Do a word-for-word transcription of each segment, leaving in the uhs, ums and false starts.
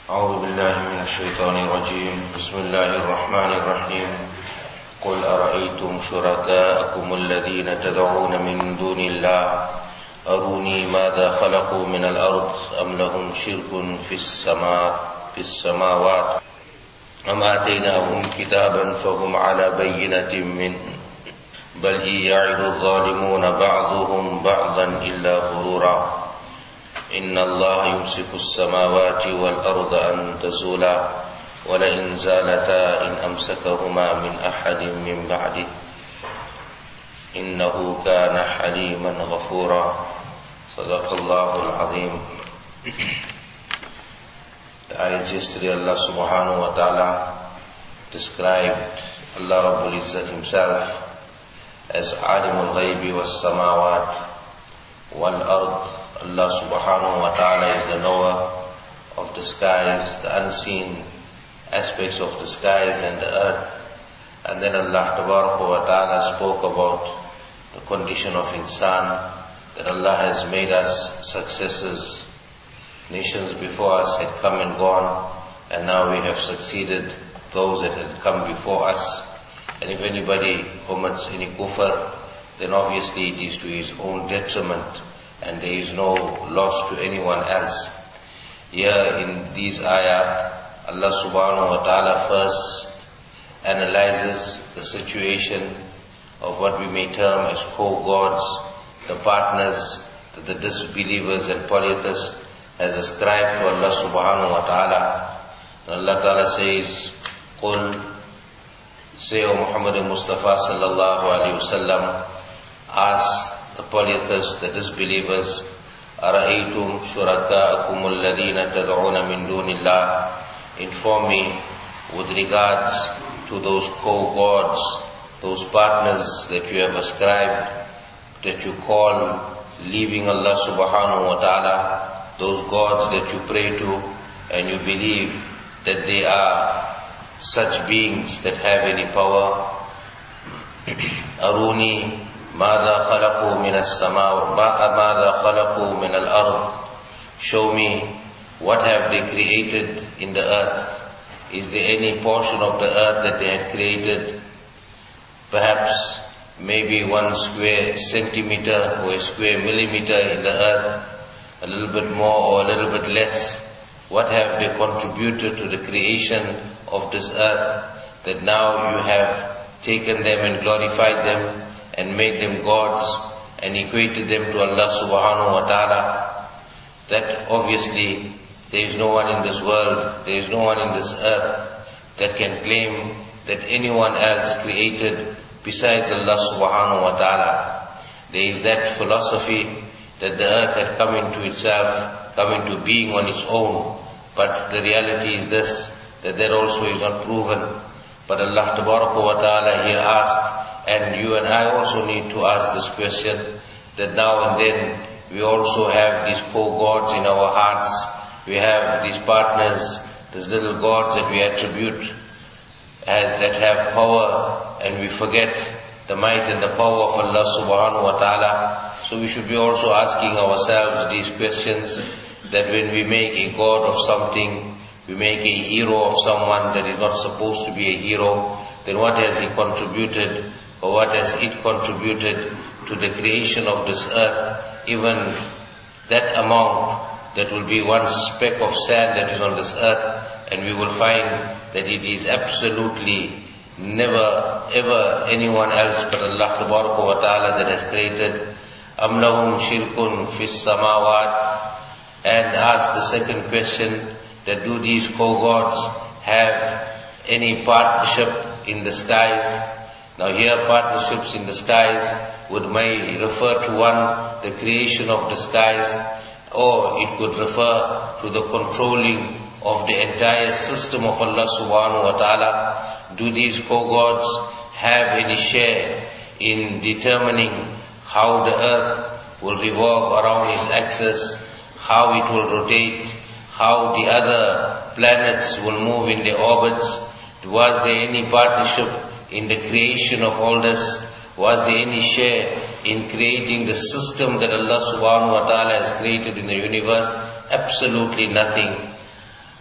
أعوذ بالله من الشيطان الرجيم بسم الله الرحمن الرحيم قل أرأيتم شركاءكم الذين تدعون من دون الله أروني ماذا خلقوا من الأرض أم لهم شرك في السماء في السماوات أم آتيناهم كتابا فهم على بينة منه بل إن يعد الظالمون بعضهم بعضا إلا غرورا إن الله يمسك السماوات والأرض أن تزولا ولئن زالتا إن أمسكهما من أحد من بعده إنه كان حليما غفورا صدق الله العظيم. The ayats yesterday, Allah subhanahu wa ta'ala described Allah Rabbul Izzat himself as Alimul Ghaybi was Samawat wal Ard. Allah subhanahu wa ta'ala is the knower of the skies, the unseen aspects of the skies and the earth. And then Allah tabaraka wa ta'ala spoke about the condition of insan, that Allah has made us successors. Nations before us had come and gone, and now we have succeeded those that had come before us. And if anybody commits any kufr, then obviously it is to his own detriment, and there is no loss to anyone else. Here in these ayat, Allah subhanahu wa ta'ala first analyzes the situation of what we may term as co-gods, the partners that the disbelievers and polytheists has ascribed to Allah subhanahu wa ta'ala. And Allah ta'ala says, Qul, say O Muhammad Mustafa sallallahu alayhi wa sallam, ask the polytheists, the disbelievers, أَرَأَيْتُمْ شُرَكَاءَكُمُ الَّذِينَ تَدْعُونَ مِن دُونِ اللَّهِ. Inform me with regards to those co-gods, those partners that you have ascribed, that you call leaving Allah subhanahu wa ta'ala, those gods that you pray to and you believe that they are such beings that have any power. أَرُونِي ماذا خلقوا من السماء ماذا خلقوا من الأرض. Show me what have they created in the earth. Is there any portion of the earth that they had created? Perhaps maybe one square centimeter or a square millimeter in the earth, a little bit more or a little bit less. What have they contributed to the creation of this earth, that now you have taken them and glorified them and made them gods and equated them to Allah subhanahu wa ta'ala? That obviously there is no one in this world, there is no one in this earth that can claim that anyone else created besides Allah subhanahu wa ta'ala. There is that philosophy that the earth had come into itself, come into being on its own, but the reality is this, that that also is not proven. But Allah tabaraka wa ta'ala here asked, and you and I also need to ask this question, that now and then we also have these co-gods in our hearts. We have these partners, these little gods that we attribute and that have power, and we forget the might and the power of Allah subhanahu wa ta'ala. So we should be also asking ourselves these questions, that when we make a god of something, we make a hero of someone that is not supposed to be a hero, then what has he contributed, or what has it contributed to the creation of this earth? Even that amount, that will be one speck of sand that is on this earth, and we will find that it is absolutely never ever anyone else but Allah tabaraka wa ta'ala that has created. أَمْ لَهُمْ شِرْكٌ فِي السَّمَاوَاتِ. And ask the second question, that do these co-gods have any partnership in the skies? Now here partnerships in the skies would may refer to one, the creation of the skies, or it could refer to the controlling of the entire system of Allah subhanahu wa ta'ala. Do these co-gods have any share in determining how the earth will revolve around its axis, how it will rotate, how the other planets will move in their orbits? Was there any partnership in the creation of all this? Was there any share in creating the system that Allah subhanahu wa ta'ala has created in the universe? Absolutely nothing.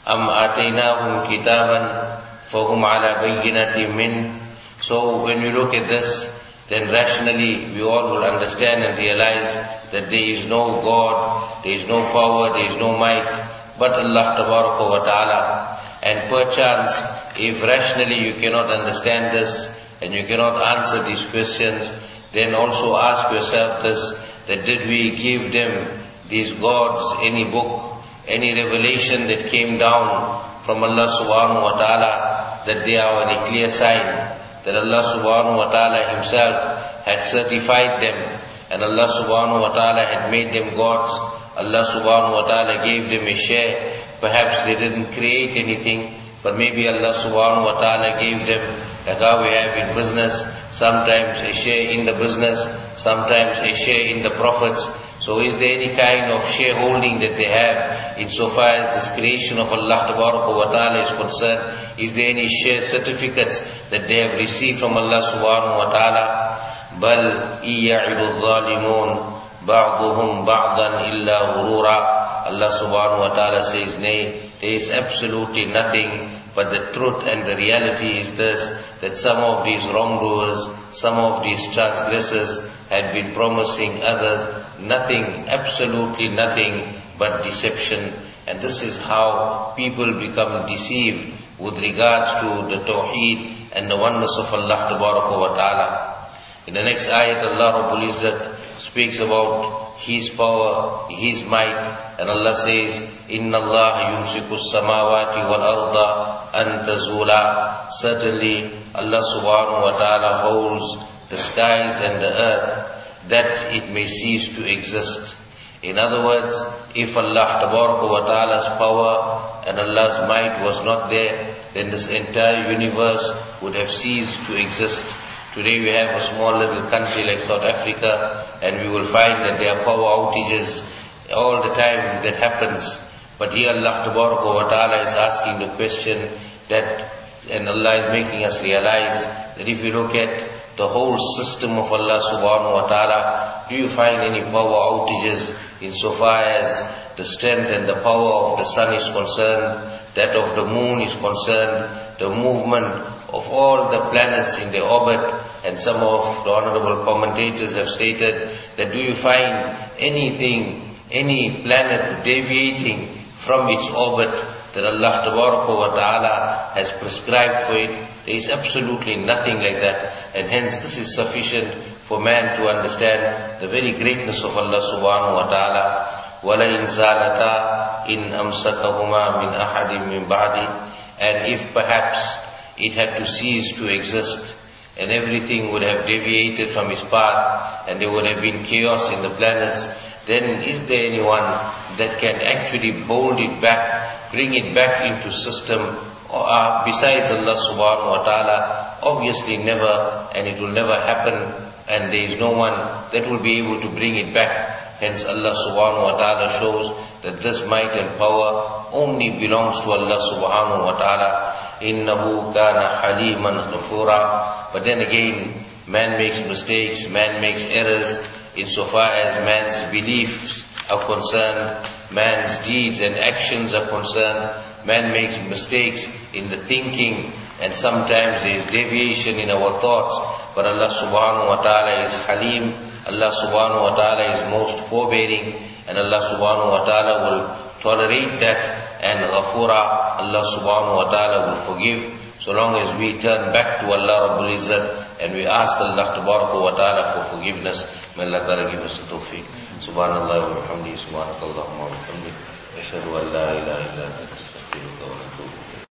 أَمْ آتَيْنَاهُمْ كِتَابًا فَهُمْ عَلَى بَيِّنَةٍ مِّنْهُ. So when we look at this, then rationally we all will understand and realize that there is no God, there is no power, there is no might, but Allah Tabaraka wa Ta'ala. And perchance, if rationally you cannot understand this, and you cannot answer these questions, then also ask yourself this, that did we give them, these gods, any book, any revelation that came down from Allah subhanahu wa ta'ala, that they are a clear sign, that Allah subhanahu wa ta'ala Himself had certified them, and Allah subhanahu wa ta'ala had made them gods. Allah subhanahu wa ta'ala gave them a share. Perhaps they didn't create anything, but maybe Allah subhanahu wa ta'ala gave them, like how we have in business, sometimes a share in the business, sometimes a share in the profits. So is there any kind of shareholding that they have insofar as this creation of Allah wa ta'ala is concerned? Is there any share certificates that they have received from Allah subhanahu wa ta'ala? Bal iya'idu dhalimun ba'duhum ba'dan illa ghurura. Allah subhanahu wa ta'ala says, nay, there is absolutely nothing, but the truth and the reality is this, that some of these wrongdoers, some of these transgressors had been promising others nothing, absolutely nothing but deception. And this is how people become deceived with regards to the Tawheed and the oneness of Allah Tabaraka wa Ta'ala. In the next ayat, Allah Rabbul Izzat speaks about His power, His might, and Allah says, Inna Allah yumsiku samawati wal arda an tazula. Certainly, Allah subhanahu wa ta'ala holds the skies and the earth, that it may cease to exist. In other words, if Allah Tabaraka wa ta'ala's power and Allah's might was not there, then this entire universe would have ceased to exist. Today we have a small little country like South Africa, and we will find that there are power outages all the time that happens. But here Allah Tabaraka wa Ta'ala is asking the question that, and Allah is making us realize that if you look at the whole system of Allah Subhanahu wa Ta'ala, do you find any power outages insofar as the strength and the power of the sun is concerned, that of the moon is concerned, the movement of all the planets in their orbit? And some of the honorable commentators have stated that do you find anything, any planet deviating from its orbit that Allah Tabaraka wa Ta'ala has prescribed for it? There is absolutely nothing like that. And hence this is sufficient for man to understand the very greatness of Allah Subhanahu wa Ta'ala. وَلَئِنْ زَالَتَا إِنْ أَمْسَكَهُمَا مِنْ أَحَدٍ مِنْ بَعْدِ. And if perhaps it had to cease to exist, and everything would have deviated from its path, and there would have been chaos in the planets, then is there anyone that can actually hold it back, bring it back into system, or, uh, besides Allah subhanahu wa ta'ala? Obviously never, and it will never happen, and there is no one that will be able to bring it back. Hence Allah subhanahu wa ta'ala shows that this might and power only belongs to Allah subhanahu wa ta'ala. Innahu kana haliman ghafura. But then again, man makes mistakes, man makes errors insofar as man's beliefs are concerned, man's deeds and actions are concerned. Man makes mistakes in the thinking, and sometimes there is deviation in our thoughts. But Allah subhanahu wa ta'ala is Halim. Allah subhanahu wa ta'ala is most forbearing, and Allah subhanahu wa ta'ala will tolerate that, and Ghafura, Allah subhanahu wa ta'ala will forgive, so long as we turn back to Allah Rabbul Izzat and we ask Allah Tabaraka wa ta'ala for forgiveness. May Allah ta'ala give us the tawfiq. Subhanallah wa bihamdihi, subhanakallahumma wa bihamdihi, ashhadu an la ilaha illa anta, astaghfiruka wa atubu ilayk.